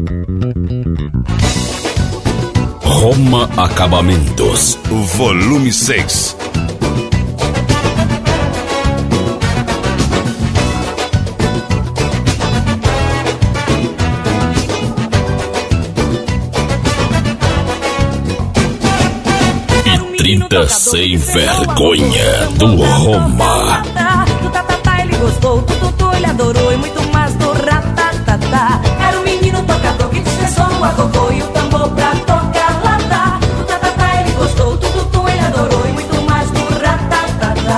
Roma Acabamentos, volume 6. E 30 sem vergonha do Roma. Ele gostou, ele adorou e muito mais do ratatatá. Era um menino tocador que dispensou a gogô e o tambor pra tocar latá. Do tatatá ele gostou, ele adorou e muito mais do ratatatá.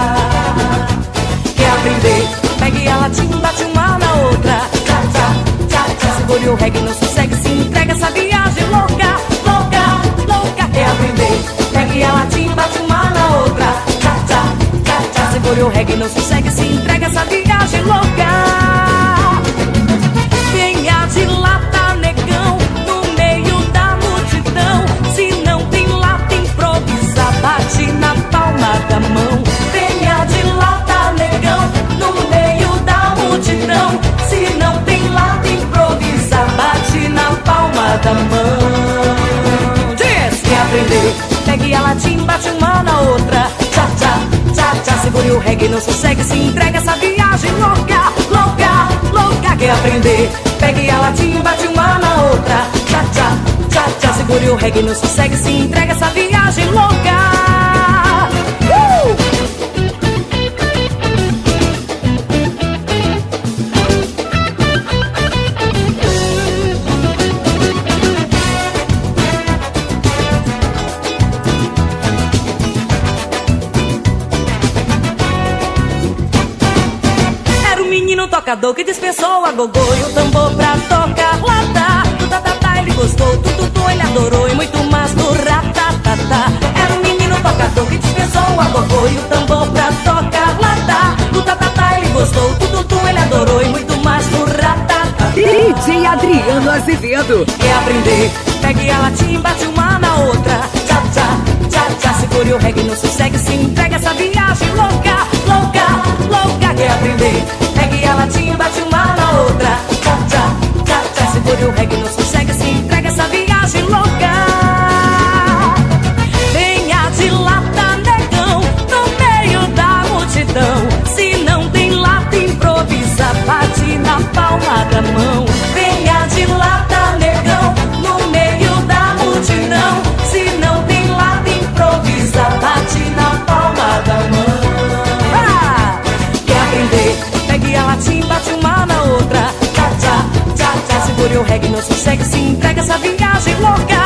Quer aprender? Pegue a latinha, bate uma na outra. Tchá, tchá, tchá, tchá. Segure o reggae, não sossegue, se entrega essa viagem louca, louca, louca. Quer aprender? Pegue a latinha, bate uma na outra. Tchá, tchá, tchá, tchá. Segure o reggae, não sossegue, se entrega essa viagem louca. Venha de lata, negão, no meio da multidão. Se não tem lata, improvisa, bate na palma da mão. Venha de lata, negão, no meio da multidão. Se não tem lata, improvisa, bate na palma da mão. Diz! Quer aprender? Pegue a latinha, bate uma na outra. Tchá, tchá, tchá, tchá. Segure o reggae, não sossegue, se entrega essa viagem louca, louca, louca. Quer aprender? Pegue a latinha, bate uma na outra. Tchá, tchá, tchá, tchá. Segure o reggae, não sossegue, se entrega essa viagem louca. Tocador que dispensou a gogô e o tambor pra tocar latá. Do tatatá ele gostou, ele adorou e muito mais do ratatatá. Era um menino tocador que dispensou a gogô e o tambor pra tocar latá. Do tatatá ele gostou, ele adorou e muito mais do ratatatá. DJ Adriano Azevedo. Quer aprender? Pegue a latinha, bate uma na outra. Tchá, tchá, tchá, tchá. Segure o reggae, não sossegue, se entrega essa viagem louca, louca, louca. Quer aprender? Pegue a latinha, bate uma na outra. Tchá, tchá, tchá, tchá. Segure o reggae, não sossegue, se entrega essa viagem louca. Venha de lata, negão, no meio da multidão. Se não tem lata, improvisa, bate na palma da mão. Venha de lata, negão, no meio da multidão. Se não tem lata, improvisa, bate na palma da mão. Quer aprender? Pegue a latinha, bate uma na outra. Tchá, tchá, tchá, tchá. Segure o reggae, não sossegue, se entrega essa viagem louca.